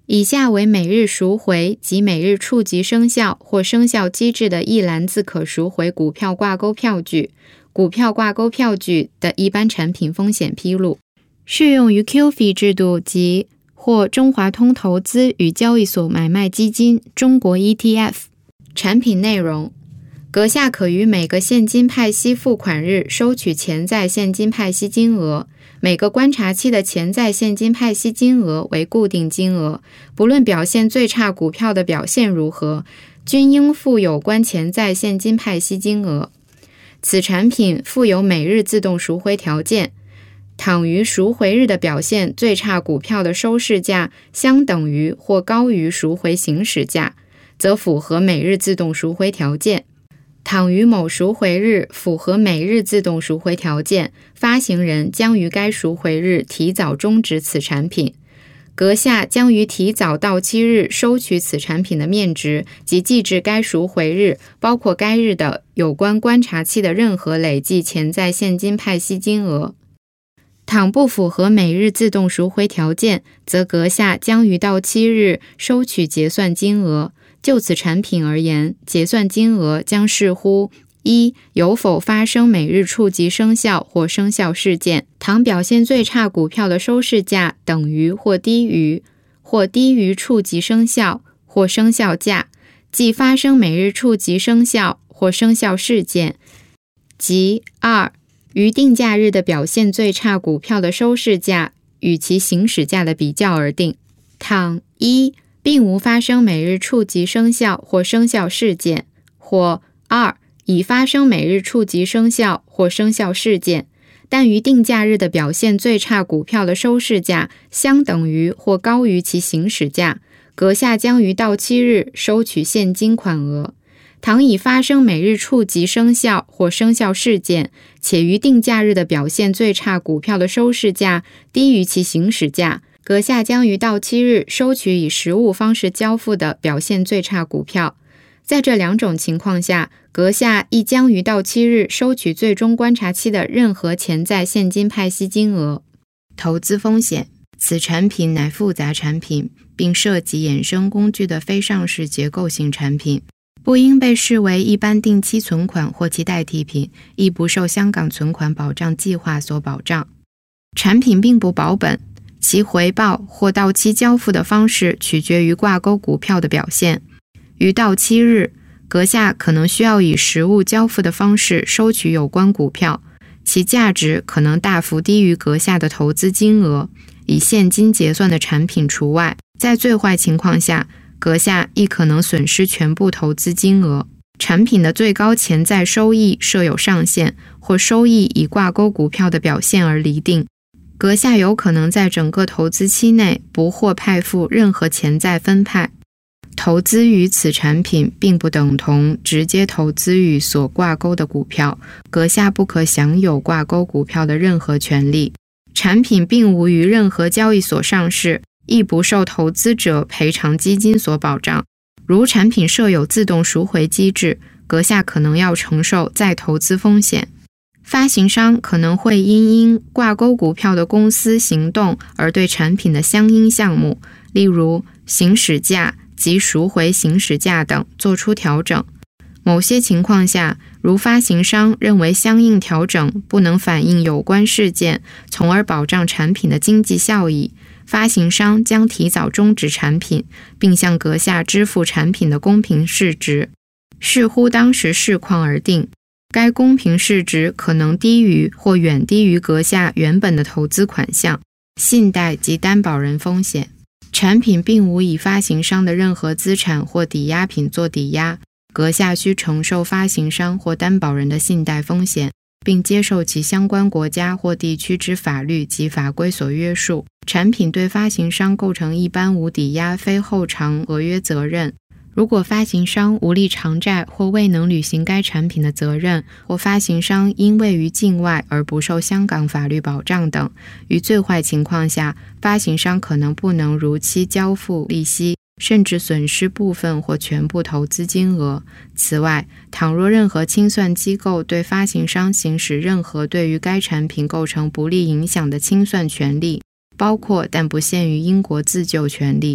以下为每日赎回及每日触及生效或生效机制的一篮子可赎回股票挂钩票据、股票挂钩票据的一般产品风险披露，适用于 QF 制度及或中华通投资与交易所买卖基金中国 ETF。 产品内容：阁下可于每个现金派息付款日收取潜在现金派息金额，每个观察期的潜在现金派息金额为固定金额，不论表现最差股票的表现如何，均应付有关潜在现金派息金额。此产品附有每日自动赎回条件，倘于赎回日的表现最差股票的收市价相等于或高于赎回行使价，则符合每日自动赎回条件。倘于某赎回日符合每日自动赎回条件，发行人将于该赎回日提早终止此产品。阁下将于提早到期日收取此产品的面值及计至该赎回日，包括该日的有关观察期的任何累计潜在现金派息金额。倘不符合每日自动赎回条件，则阁下将于到期日收取结算金额。就此产品而言，结算金额将视乎一、有否发生每日触及生效或生效事件，倘表现最差股票的收市价等于或低于触及生效或生效价，即发生每日触及生效或生效事件，即二、于定价日的表现最差股票的收市价与其行使价的比较而定。倘一、并无发生每日触及生效或生效事件，或二、已发生每日触及生效或生效事件，但于定价日的表现最差股票的收市价相等于或高于其行使价，阁下将于到期日收取现金款额。倘已发生每日触及生效或生效事件，且于定价日的表现最差股票的收市价低于其行使价，阁下将于到期日收取以实物方式交付的表现最差股票。在这两种情况下，阁下亦将于到期日收取最终观察期的任何潜在现金派息金额。投资风险：此产品乃复杂产品，并涉及衍生工具的非上市结构性产品，不应被视为一般定期存款或其代替品，亦不受香港存款保障计划所保障。产品并不保本，其回报或到期交付的方式取决于挂钩股票的表现。于到期日，阁下可能需要以实物交付的方式收取有关股票，其价值可能大幅低于阁下的投资金额，以现金结算的产品除外。在最坏情况下，阁下亦可能损失全部投资金额。产品的最高潜在收益设有上限，或收益以挂钩股票的表现而厘定。阁下有可能在整个投资期内不获派付任何潜在分派。投资于此产品并不等同直接投资于所挂钩的股票，阁下不可享有挂钩股票的任何权利。产品并无于任何交易所上市，亦不受投资者赔偿基金所保障。如产品设有自动赎回机制，阁下可能要承受再投资风险。发行商可能会因挂钩股票的公司行动而对产品的相应项目，例如行使价及赎回行使价等做出调整。某些情况下，如发行商认为相应调整不能反映有关事件，从而保障产品的经济效益，发行商将提早终止产品，并向阁下支付产品的公平市值，视乎当时市况而定。该公平市值可能低于或远低于阁下原本的投资款项。信贷及担保人风险：产品并无以发行商的任何资产或抵押品做抵押，阁下需承受发行商或担保人的信贷风险，并接受其相关国家或地区之法律及法规所约束。产品对发行商构成一般无抵押非后偿合约责任。如果发行商无力偿债或未能履行该产品的责任，或发行商因位于境外而不受香港法律保障等，于最坏情况下，发行商可能不能如期交付利息，甚至损失部分或全部投资金额。此外，倘若任何清算机构对发行商行使任何对于该产品构成不利影响的清算权利，包括但不限于英国自救权利，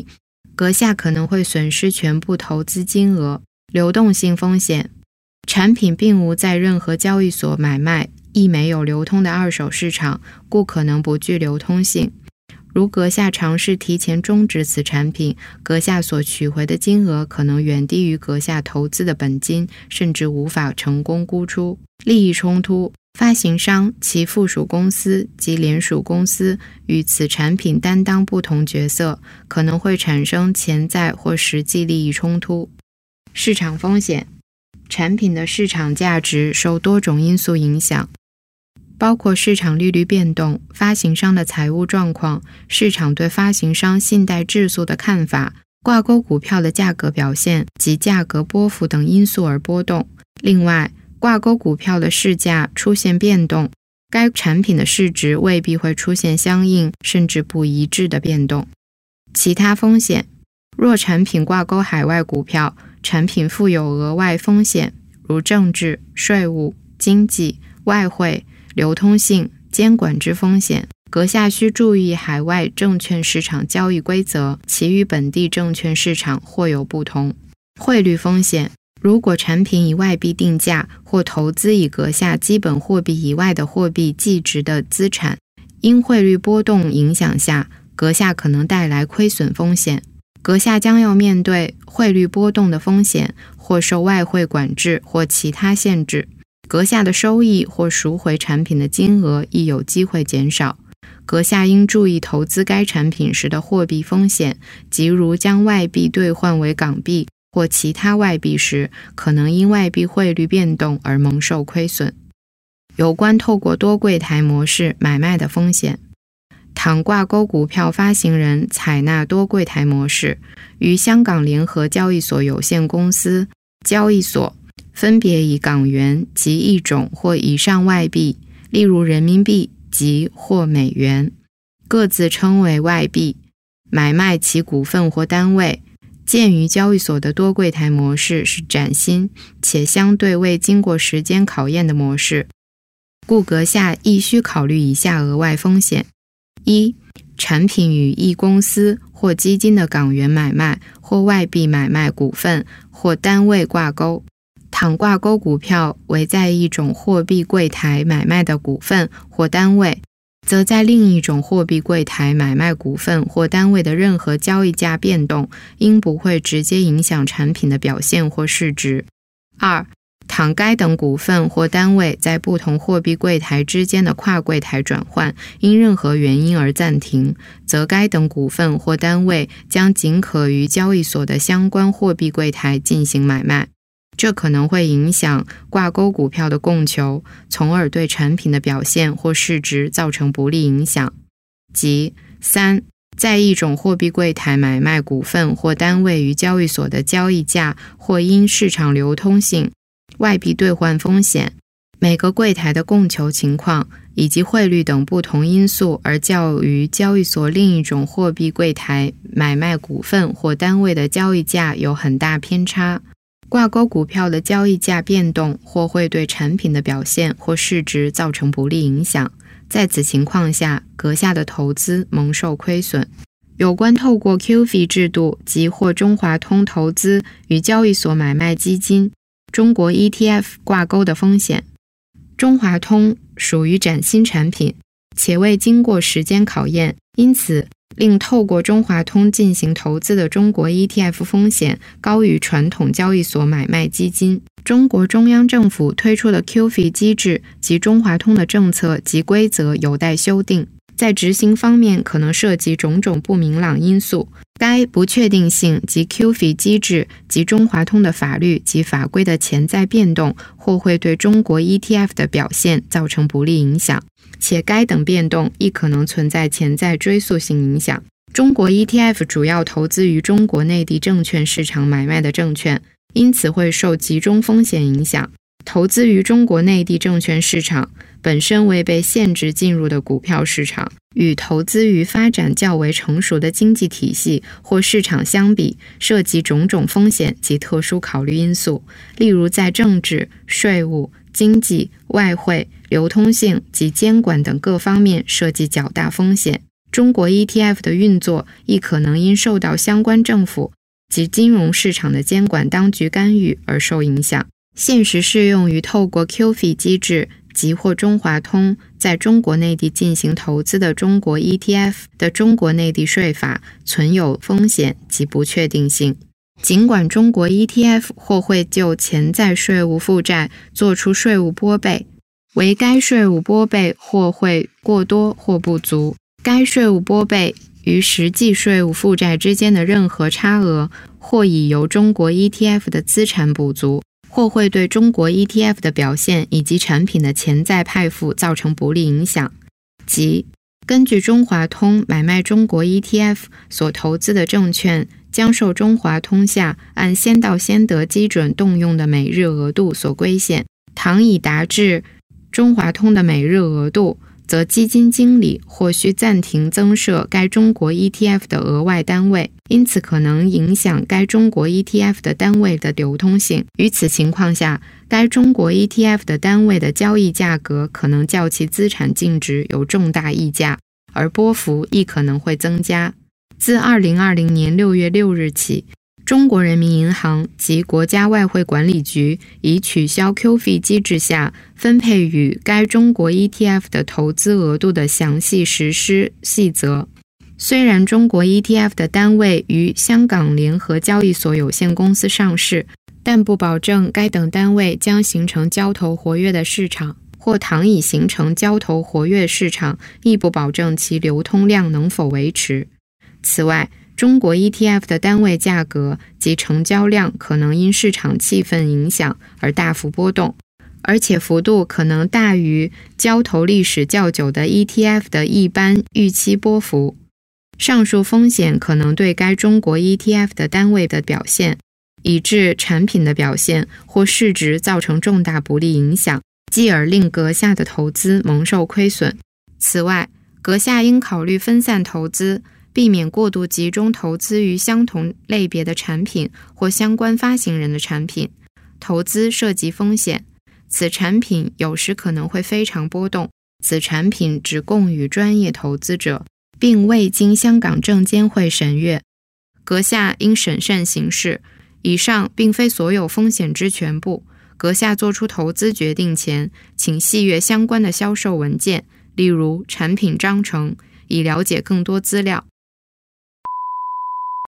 阁下可能会损失全部投资金额。流动性风险，产品并无在任何交易所买卖，亦没有流通的二手市场，故可能不具流通性。如阁下尝试提前终止此产品，阁下所取回的金额可能远低于阁下投资的本金，甚至无法成功估出。利益冲突，发行商、其附属公司及联属公司与此产品担当不同角色，可能会产生潜在或实际利益冲突。市场风险，产品的市场价值受多种因素影响，包括市场利率变动、发行商的财务状况、市场对发行商信贷质素的看法、挂钩股票的价格表现及价格波幅等因素而波动。另外，挂钩股票的市价出现变动，该产品的市值未必会出现相应甚至不一致的变动。其他风险，若产品挂钩海外股票，产品负有额外风险，如政治、税务、经济、外汇、流通性、监管之风险。阁下需注意海外证券市场交易规则，其与本地证券市场或有不同。汇率风险，如果产品以外币定价或投资以阁下基本货币以外的货币计值的资产，因汇率波动影响下，阁下可能带来亏损风险。阁下将要面对汇率波动的风险，或受外汇管制或其他限制。阁下的收益或赎回产品的金额亦有机会减少。阁下应注意投资该产品时的货币风险，即如将外币兑换为港币或其他外币时，可能因外币汇率变动而蒙受亏损。有关透过多柜台模式买卖的风险，倘挂钩股票发行人采纳多柜台模式，与香港联合交易所有限公司交易所分别以港元及一种或以上外币，例如人民币及或美元，各自称为外币，买卖其股份或单位。鉴于交易所的多柜台模式是崭新且相对未经过时间考验的模式，故阁下亦需考虑以下额外风险：一、产品与一公司或基金的港元买卖或外币买卖股份或单位挂钩。倘挂钩股票为在一种货币柜台买卖的股份或单位，则在另一种货币柜台买卖股份或单位的任何交易价变动，应不会直接影响产品的表现或市值。二、倘该等股份或单位在不同货币柜台之间的跨柜台转换因任何原因而暂停，则该等股份或单位将仅可于交易所的相关货币柜台进行买卖。这可能会影响挂钩股票的供求，从而对产品的表现或市值造成不利影响。即三、在一种货币柜台买卖股份或单位于交易所的交易价，或因市场流通性、外币兑换风险、每个柜台的供求情况以及汇率等不同因素而较于交易所另一种货币柜台买卖股份或单位的交易价有很大偏差。挂钩股票的交易价变动或会对产品的表现或市值造成不利影响，在此情况下，阁下的投资蒙受亏损。有关透过 QF 制度及或中华通投资与交易所买卖基金、中国 ETF 挂钩的风险。中华通属于崭新产品，且未经过时间考验，因此令透过中华通进行投资的中国 ETF 风险高于传统交易所买卖基金。中国中央政府推出的 QF 机制及中华通的政策及规则有待修订，在执行方面可能涉及种种不明朗因素。该不确定性及 QF 机制及中华通的法律及法规的潜在变动，或会对中国 ETF 的表现造成不利影响，且该等变动亦可能存在潜在追溯性影响。中国 ETF 主要投资于中国内地证券市场买卖的证券，因此会受集中风险影响。投资于中国内地证券市场本身为被限制进入的股票市场，与投资于发展较为成熟的经济体系或市场相比，涉及种种风险及特殊考虑因素，例如在政治、税务、经济、外汇、流通性及监管等各方面涉及较大风险。 中国 ETF 的运作亦可能因受到相关政府及金融市场的监管当局干预而受影响。现时适用于透过 QF 机制及或中华通在中国内地进行投资的中国 ETF 的中国内地税法存有风险及不确定性。尽管中国 ETF 或会就潜在税务负债做出税务拨备，为该税务拨备或会过多或不足，该税务拨备与实际税务负债之间的任何差额，或已由中国 ETF 的资产补足，或会对中国 ETF 的表现以及产品的潜在派付造成不利影响。即根据中华通买卖中国 ETF 所投资的证券，将受中华通下按先到先得基准动用的每日额度所规限，倘已达至中华通的每日额度，则基金经理或需暂停增设该中国 ETF 的额外单位，因此可能影响该中国 ETF 的单位的流通性。于此情况下，该中国 ETF 的单位的交易价格可能较其资产净值有重大溢价，而波幅亦可能会增加。自2020年6月6日起，中国人民银行及国家外汇管理局已取消 QF 机制下分配与该中国 ETF 的投资额度的详细实施细则。虽然中国 ETF 的单位于香港联合交易所有限公司上市，但不保证该等单位将形成交投活跃的市场，或倘已形成交投活跃市场，亦不保证其流通量能否维持。此外，中国 ETF 的单位价格及成交量可能因市场气氛影响而大幅波动，而且幅度可能大于交投历史较久的 ETF 的一般预期波幅。上述风险可能对该中国 ETF 的单位的表现，以致产品的表现或市值造成重大不利影响，继而令阁下的投资蒙受亏损。此外，阁下应考虑分散投资，避免过度集中投资于相同类别的产品或相关发行人的产品。投资涉及风险，此产品有时可能会非常波动，此产品只供予专业投资者，并未经香港证监会审阅。阁下应审慎行事。以上并非所有风险之全部，阁下做出投资决定前，请细阅相关的销售文件，例如产品章程，以了解更多资料。